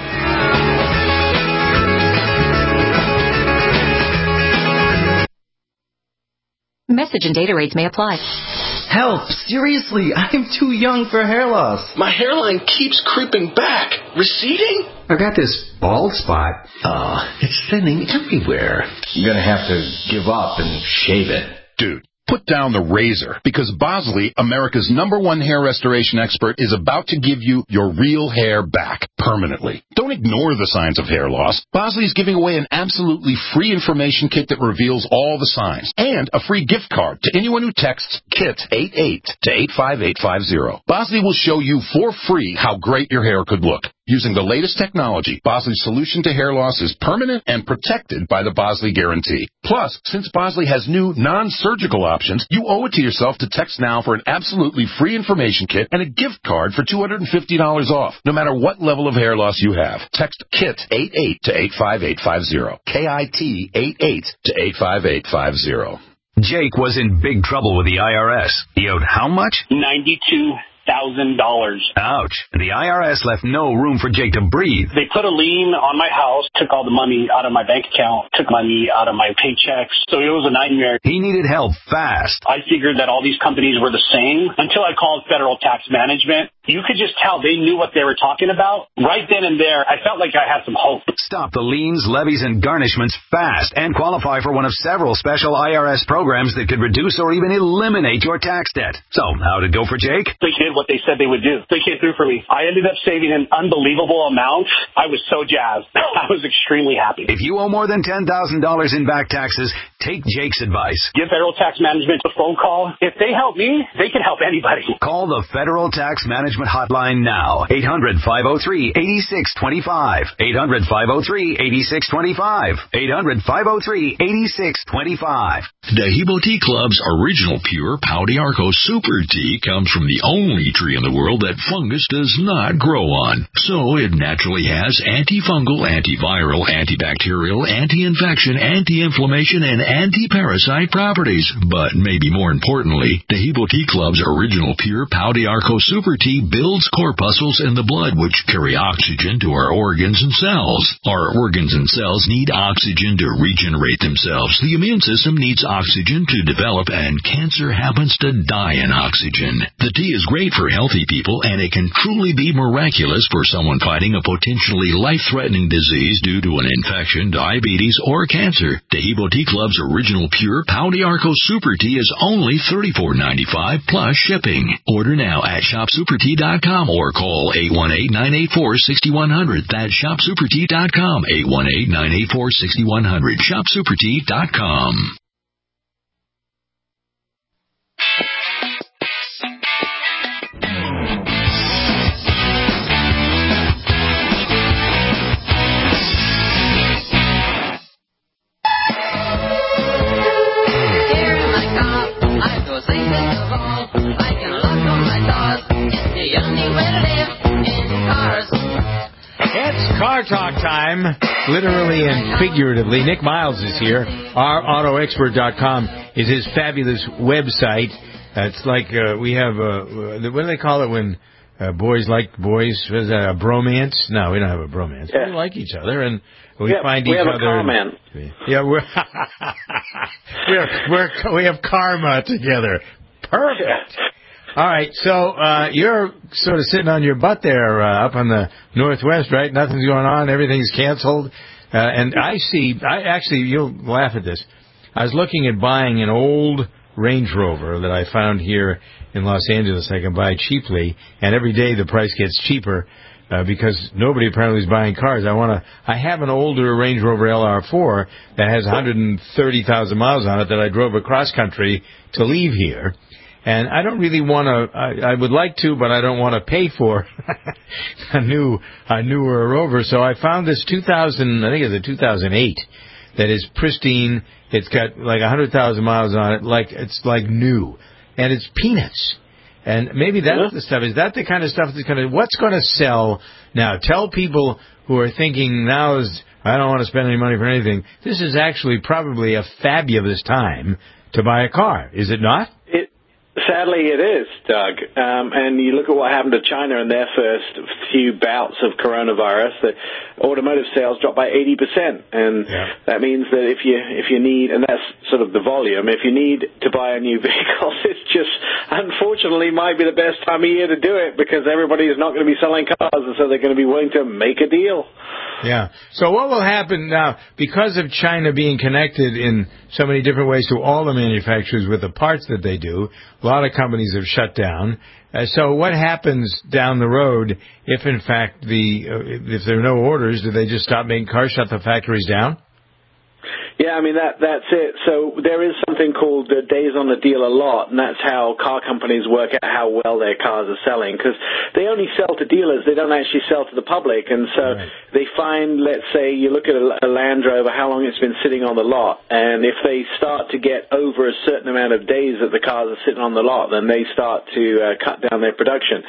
Message and data rates may apply. Help! Seriously, I'm too young for hair loss. My hairline keeps creeping back. Receding? I've got this bald spot. It's thinning everywhere. You're gonna have to give up and shave it. Dude, put down the razor, because Bosley, America's #1 hair restoration expert, is about to give you your real hair back permanently. Don't ignore the signs of hair loss. Bosley is giving away an absolutely free information kit that reveals all the signs, and a free gift card to anyone who texts KIT88 to 85850. Bosley will show you for free how great your hair could look. Using the latest technology, Bosley's solution to hair loss is permanent and protected by the Bosley Guarantee. Plus, since Bosley has new non-surgical options, you owe it to yourself to text now for an absolutely free information kit and a gift card for $250 off, no matter what level of hair loss you have. Text KIT88 to 85850. KIT88 to 85850. Jake was in big trouble with the IRS. He owed how much? $92,000. Ouch. The IRS left no room for Jake to breathe. They put a lien on my house, took all the money out of my bank account, took money out of my paychecks. So it was a nightmare. He needed help fast. I figured that all these companies were the same until I called Federal Tax Management. You could just tell they knew what they were talking about. Right then and there, I felt like I had some hope. Stop the liens, levies, and garnishments fast and qualify for one of several special IRS programs that could reduce or even eliminate your tax debt. So, how'd it go for Jake? They did what they said they would do. They came through for me. I ended up saving an unbelievable amount. I was so jazzed. I was extremely happy. If you owe more than $10,000 in back taxes, take Jake's advice. Give Federal Tax Management a phone call. If they help me, they can help anybody. Call the Federal Tax Management Hotline now. 800-503-8625. 800-503-8625. 800-503-8625. Dahibo Tea Club's original pure Pau d'Arco Super Tea comes from the only tree in the world that fungus does not grow on. So it naturally has antifungal, antiviral, antibacterial, anti-infection, anti-inflammation, and anti-parasite properties. But maybe more importantly, Dahibo Tea Club's original pure Pau d'Arco Super Tea builds corpuscles in the blood which carry oxygen to our organs and cells. Our organs and cells need oxygen to regenerate themselves. The immune system needs oxygen to develop, and cancer happens to die in oxygen. The tea is great for healthy people, and it can truly be miraculous for someone fighting a potentially life-threatening disease due to an infection, diabetes, or cancer. Dahibo Tea Club's original pure Pau d'Arco Super Tea is only $34.95 plus shipping. Order now at shopsupertea.com or call 818-984-6100. That's shopsupertea.com, 818-984-6100. shopsupertea.com. It's Car Talk time, literally and figuratively. Nick Miles is here. OurAutoExpert.com is his fabulous website. It's like we have, what do they call it when boys like boys? Is that a bromance? No, we don't have a bromance. Yeah. We like each other, and we find each other. We have a comment. Yeah, we have karma together. Perfect. All right, so you're sort of sitting on your butt there up on the Northwest, right? Nothing's going on. Everything's canceled. And you'll laugh at this. I was looking at buying an old Range Rover that I found here in Los Angeles. I can buy cheaply, and every day the price gets cheaper because nobody apparently is buying cars. I have an older Range Rover LR4 that has 130,000 miles on it that I drove across country to leave here. And I don't really want to, I would like to, but I don't want to pay for a newer Rover. So I found this 2008 that is pristine. It's got like 100,000 miles on it, it's like new. And it's peanuts. And maybe that's the stuff. Is that the kind of stuff what's going to sell now? Tell people who are thinking I don't want to spend any money for anything. This is actually probably a fabulous time to buy a car, is it not? Sadly, it is, Doug. And you look at what happened to China in their first few bouts of coronavirus. The automotive sales dropped by 80%, and that means that if you need, and that's sort of the volume, if you need to buy a new vehicle, it's just unfortunately might be the best time of year to do it because everybody is not going to be selling cars, and so they're going to be willing to make a deal. Yeah. So what will happen now, because of China being connected in so many different ways to all the manufacturers with the parts that they do, a lot of companies have shut down. So what happens down the road if, in fact, if there are no orders, do they just stop making cars, shut the factories down? Yeah, I mean, that's it. So there is something called days on the dealer lot, and that's how car companies work out how well their cars are selling, because they only sell to dealers. They don't actually sell to the public. And so they find, let's say, you look at a Land Rover, how long it's been sitting on the lot, and if they start to get over a certain amount of days that the cars are sitting on the lot, then they start to cut down their production.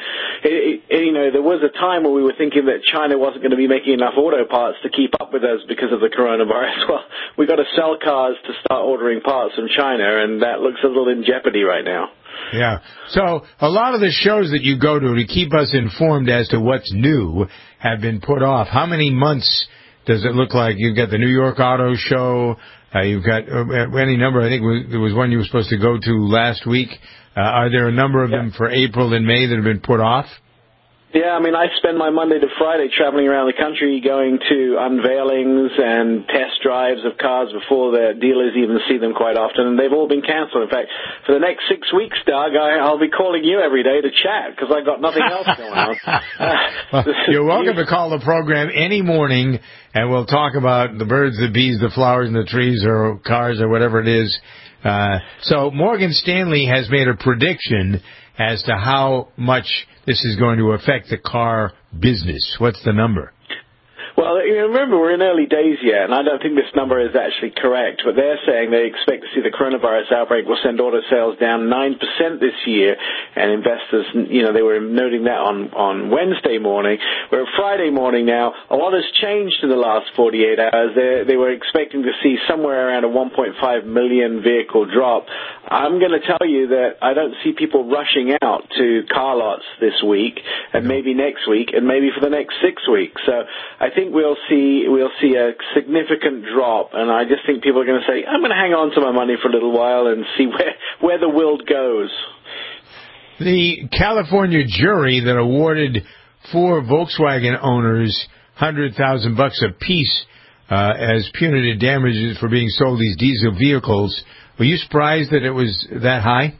There was a time when we were thinking that China wasn't going to be making enough auto parts to keep up with us because of the coronavirus. Well, we got to sell cars to start ordering parts from China, and that looks a little in jeopardy right now. Yeah. So a lot of the shows that you go to keep us informed as to what's new have been put off. How many months does it look like? You've got the New York Auto Show. You've got any number. I think there was one you were supposed to go to last week. Are there a number of them for April and May that have been put off? Yeah, I mean, I spend my Monday to Friday traveling around the country going to unveilings and test drives of cars before the dealers even see them quite often, and they've all been canceled. In fact, for the next 6 weeks, Doug, I'll be calling you every day to chat because I've got nothing else going on. Well, you're welcome to call the program any morning, and we'll talk about the birds, the bees, the flowers, and the trees, or cars, or whatever it is. So Morgan Stanley has made a prediction as to how much this is going to affect the car business. What's the number? Well, remember, we're in early days yet, and I don't think this number is actually correct, but they're saying they expect to see the coronavirus outbreak will send auto sales down 9% this year, and investors, they were noting that on Wednesday morning. We're Friday morning now. A lot has changed in the last 48 hours. They were expecting to see somewhere around a 1.5 million vehicle drop. I'm going to tell you that I don't see people rushing out to car lots this week, and maybe next week, and maybe for the next 6 weeks. So I think we'll see a significant drop, and I just think people are going to say, I'm going to hang on to my money for a little while and see where the world goes. The California jury that awarded 4 Volkswagen owners $100,000 apiece as punitive damages for being sold these diesel vehicles, were you surprised that it was that high?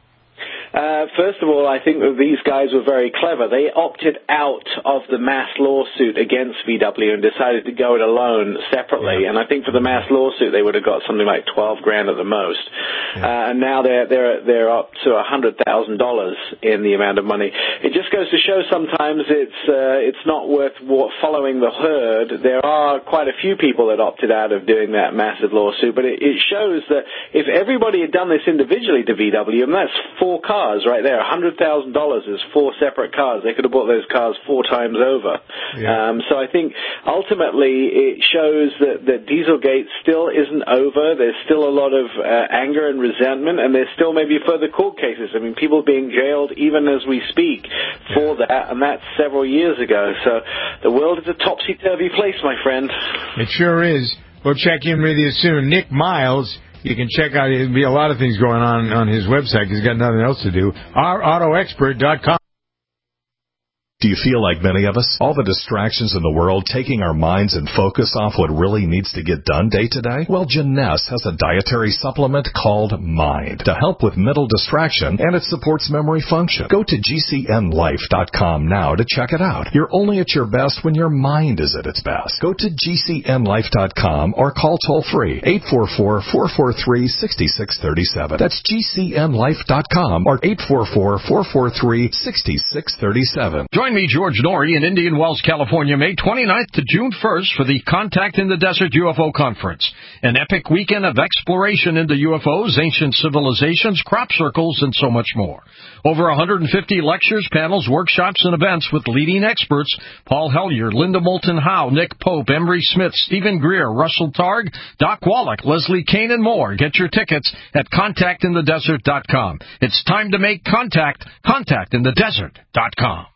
First of all, I think that these guys were very clever. They opted out of the mass lawsuit against VW and decided to go it alone separately. Yeah. And I think for the mass lawsuit, they would have got something like $12,000 at the most. Yeah. And now they're up to $100,000 in the amount of money. It just goes to show sometimes it's not worth following the herd. There are quite a few people that opted out of doing that massive lawsuit, but it shows that if everybody had done this individually to VW, and that's 4 cars right there, $100,000 is 4 separate cars. They could have bought those cars 4 times over. Yeah. So I think ultimately it shows that Dieselgate still isn't over. There's still a lot of anger and resentment, and there's still maybe further court cases. I mean, people being jailed even as we speak for that, and that's several years ago. So the world is a topsy-turvy place, my friend. It sure is. We'll check in with you soon. Nick Miles, you can check out, there'll be a lot of things going on his website because he's got nothing else to do. OurAutoExpert.com. Do you feel like many of us? All the distractions in the world taking our minds and focus off what really needs to get done day to day? Well, Jeunesse has a dietary supplement called Mind to help with mental distraction, and it supports memory function. Go to GCNLife.com now to check it out. You're only at your best when your mind is at its best. Go to GCNLife.com or call toll-free 844-443-6637. That's GCNLife.com or 844-443-6637. Join Join me, George Norrie, in Indian Wells, California, May 29th to June 1st for the Contact in the Desert UFO Conference, an epic weekend of exploration into UFOs, ancient civilizations, crop circles, and so much more. Over 150 lectures, panels, workshops, and events with leading experts: Paul Hellyer, Linda Moulton Howe, Nick Pope, Emery Smith, Stephen Greer, Russell Targ, Doc Wallach, Leslie Kane, and more. Get your tickets at contactinthedesert.com. It's time to make contact. ContactInTheDesert.com.